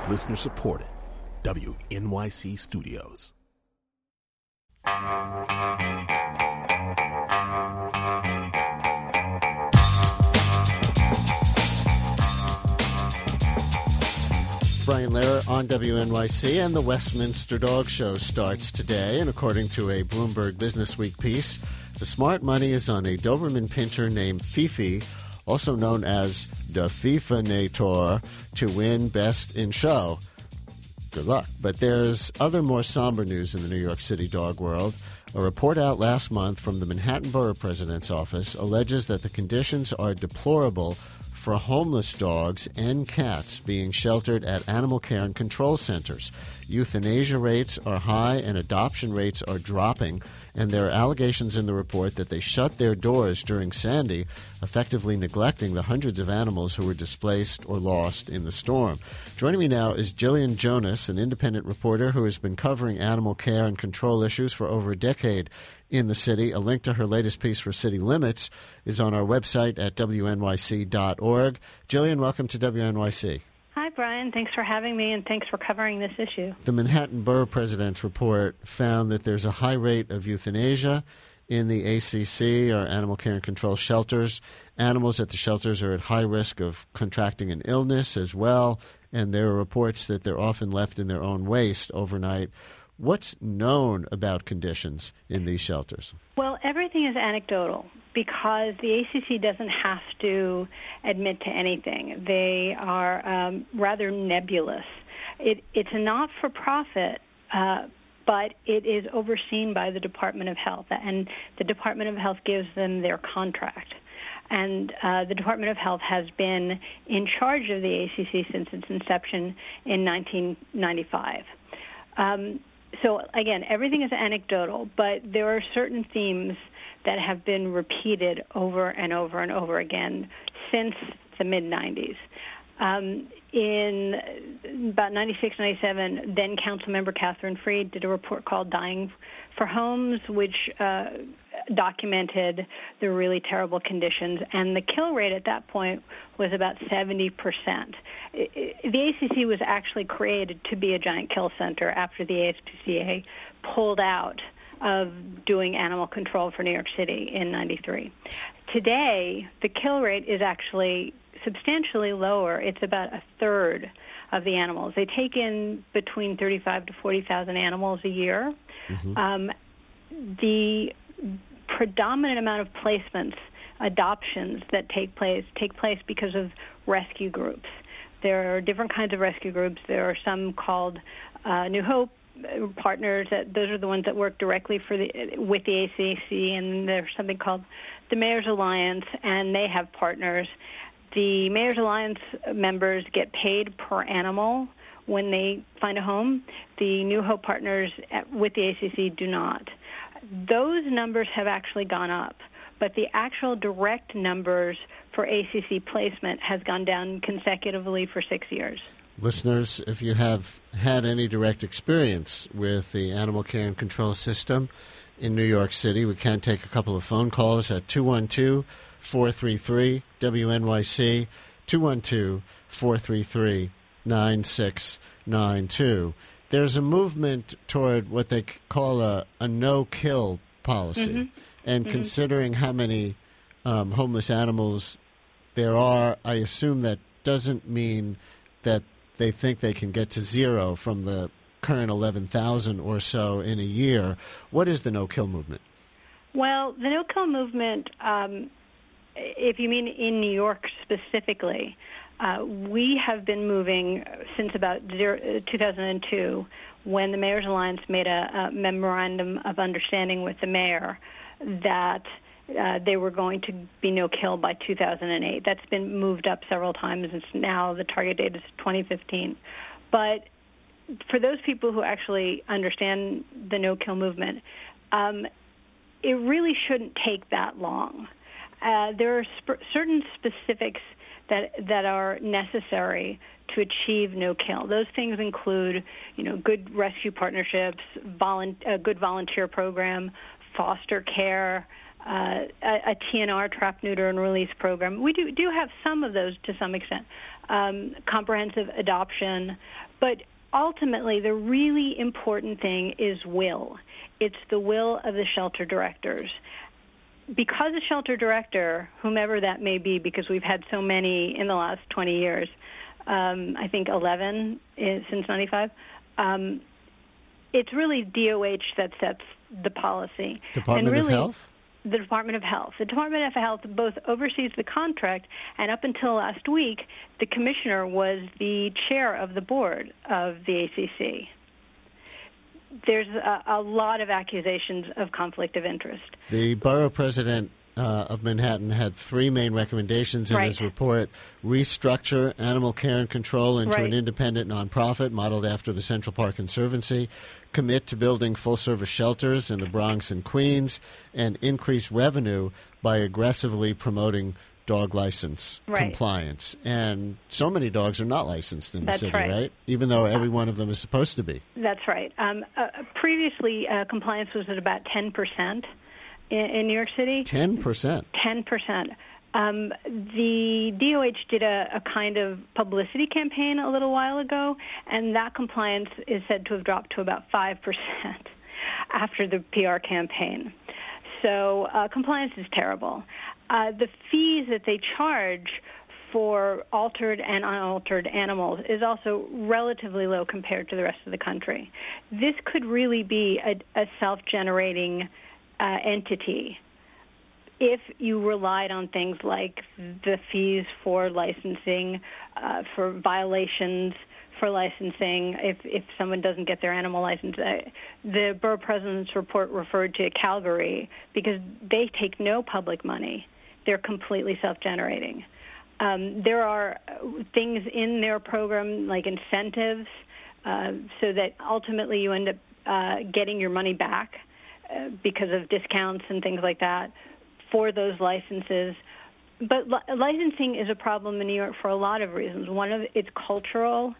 Listener supported. WNYC Studios. Brian Lehrer on WNYC, and the Westminster Dog Show starts today. And according to a Bloomberg Businessweek piece, the smart money is on a Doberman Pinscher named Fifi, also known as the Fifanator, to win Best in Show. Good luck. But there's other more somber news in the New York City dog world. A report out last month from the Manhattan Borough President's office alleges that the conditions are deplorable for homeless dogs and cats being sheltered at animal care and control centers. Euthanasia rates are high and adoption rates are dropping, and there are allegations in the report that they shut their doors during Sandy, effectively neglecting the hundreds of animals who were displaced or lost in the storm. Joining me now is Jillian Jonas, an independent reporter who has been covering animal care and control issues for over a decade in the city. A link to her latest piece for City Limits is on our website at wnyc.org. Jillian, welcome to WNYC. Hi, Brian. Thanks for having me, and thanks for covering this issue. The Manhattan Borough President's report found that there's a high rate of euthanasia in the ACC, or Animal Care and Control shelters. Animals at the shelters are at high risk of contracting an illness as well, and there are reports that they're often left in their own waste overnight. What's known about conditions in these shelters? Well, everything is anecdotal because the ACC doesn't have to admit to anything. They are rather nebulous. It's a not-for-profit, but it is overseen by the Department of Health, and the Department of Health gives them their contract. And the Department of Health has been in charge of the ACC since its inception in 1995. So, again, everything is anecdotal, but there are certain themes that have been repeated over and over and over again since the mid-'90s. In about 96, 97, then Councilmember Catherine Freed did a report called Dying for Homes, which documented the really terrible conditions, and the kill rate at that point was about 70%. The ACC was actually created to be a giant kill center after the ASPCA pulled out of doing animal control for New York City in 93. Today, the kill rate is actually substantially lower. It's about a third of the animals. They take in between 35 to 40,000 animals a year. Mm-hmm. The predominant amount of placements, adoptions that take place because of rescue groups. There are different kinds of rescue groups. There are some called New Hope partners. Those are the ones that work directly with the ACC, and there's something called the Mayor's Alliance, and they have partners. The Mayor's Alliance members get paid per animal when they find a home. The New Hope partners with the ACC do not. Those numbers have actually gone up, but the actual direct numbers for ACC placement has gone down consecutively for 6 years. Listeners, if you have had any direct experience with the animal care and control system in New York City, we can take a couple of phone calls at 212-433-WNYC, 212-433-9692. There's a movement toward what they call a no-kill policy. Mm-hmm. And mm-hmm. considering how many homeless animals there are, I assume that doesn't mean that they think they can get to zero from the current 11,000 or so in a year. What is the no-kill movement? Well, the no-kill movement, if you mean in New York specifically, we have been moving since about 2002 when the Mayor's Alliance made a memorandum of understanding with the mayor that they were going to be no-kill by 2008. That's been moved up several times. It's now the target date is 2015. But for those people who actually understand the no-kill movement, it really shouldn't take that long. There are certain specifics that are necessary to achieve no-kill. Those things include, good rescue partnerships, a good volunteer program, foster care, a TNR, trap, neuter, and release program. We do have some of those to some extent, comprehensive adoption, but ultimately the really important thing is will. It's the will of the shelter directors. Because a shelter director, whomever that may be, because we've had so many in the last 20 years, I think 11 since 95, it's really DOH that sets the policy. Department of Health? The Department of Health. The Department of Health both oversees the contract, and up until last week, the commissioner was the chair of the board of the ACC. There's a lot of accusations of conflict of interest. The borough president of Manhattan had three main recommendations in his report: restructure animal care and control into an independent nonprofit modeled after the Central Park Conservancy, commit to building full-service shelters in the Bronx and Queens, and increase revenue by aggressively promoting dog license compliance. And so many dogs are not licensed in the city, right? Even though every one of them is supposed to be. That's right. Previously, compliance was at about 10%. In New York City? 10%. 10%. The DOH did a kind of publicity campaign a little while ago, and that compliance is said to have dropped to about 5% after the PR campaign. So compliance is terrible. The fees that they charge for altered and unaltered animals is also relatively low compared to the rest of the country. This could really be a self-generating entity if you relied on things like the fees for licensing, for violations for licensing, if someone doesn't get their animal license. The borough president's report referred to Calgary because they take no public money. They're completely self-generating. There are things in their program like incentives so that ultimately you end up getting your money back because of discounts and things like that for those licenses. But licensing is a problem in New York for a lot of reasons. One of it's cultural.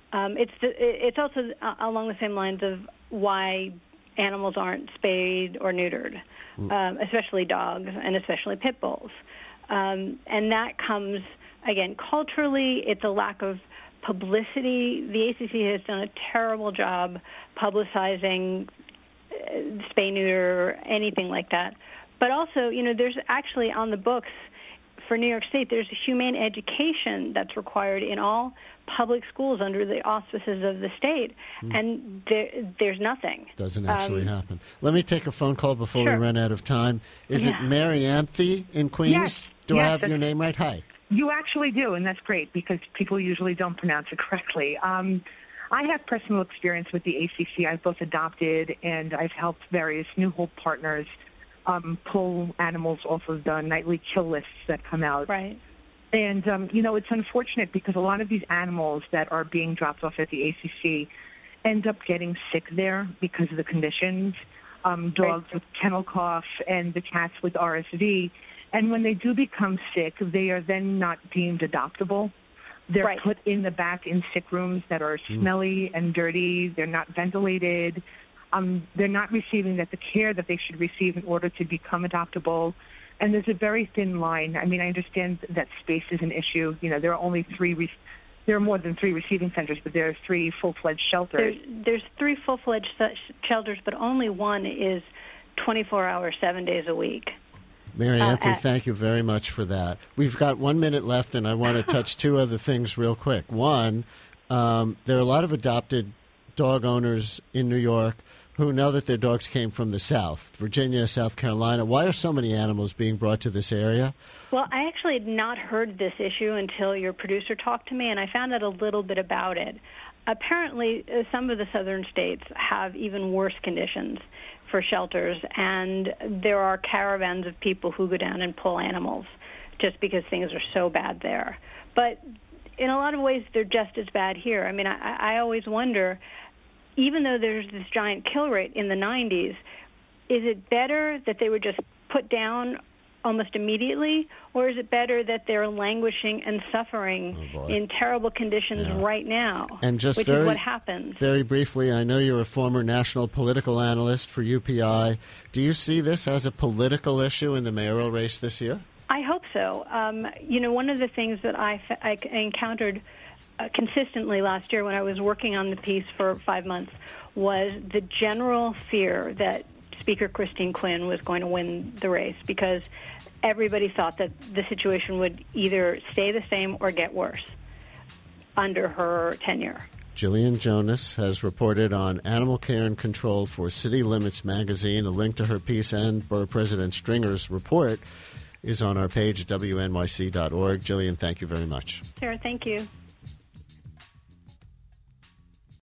It's also along the same lines of why animals aren't spayed or neutered, especially dogs and especially pit bulls. And that comes, again, culturally. It's a lack of publicity. The ACC has done a terrible job publicizing spay, neuter, anything like that. But also, there's actually on the books for New York State, there's a humane education that's required in all public schools under the auspices of the state, and there's nothing. Doesn't actually happen. Let me take a phone call before we run out of time. Is it Mary Anthe in Queens? Yes. Do I have your name right? Hi. You actually do, and that's great because people usually don't pronounce it correctly. I have personal experience with the ACC. I've both adopted and I've helped various New Hope partners pull animals off of the nightly kill lists that come out. Right. And, it's unfortunate because a lot of these animals that are being dropped off at the ACC end up getting sick there because of the conditions, dogs with kennel cough and the cats with RSV. And when they do become sick, they are then not deemed adoptable. They're put in the back in sick rooms that are smelly and dirty. They're not ventilated. They're not receiving the care that they should receive in order to become adoptable. And there's a very thin line. I mean, I understand that space is an issue. There are only there are more than 3 receiving centers, but there are 3 full-fledged shelters. There's 3 full-fledged shelters, but only one is 24 hours, 7 days a week. Mary Anthe, thank you very much for that. We've got 1 minute left, and I want to touch 2 other things real quick. One, there are a lot of adopted dog owners in New York who know that their dogs came from the South, Virginia, South Carolina. Why are so many animals being brought to this area? Well, I actually had not heard this issue until your producer talked to me, and I found out a little bit about it. Apparently, some of the southern states have even worse conditions for shelters, and there are caravans of people who go down and pull animals just because things are so bad there. But in a lot of ways, they're just as bad here. I mean, I always wonder, even though there's this giant kill rate in the 90s, is it better that they were just put down almost immediately, or is it better that they're languishing and suffering in terrible conditions right now, and just which is what happens? Very briefly, I know you're a former national political analyst for UPI. Do you see this as a political issue in the mayoral race this year? I hope so. One of the things that I encountered consistently last year when I was working on the piece for 5 months was the general fear that Speaker Christine Quinn was going to win the race, because everybody thought that the situation would either stay the same or get worse under her tenure. Jillian Jonas has reported on animal care and control for City Limits magazine. A link to her piece and Borough President Stringer's report is on our page at wnyc.org. Jillian, thank you very much. Sarah, thank you.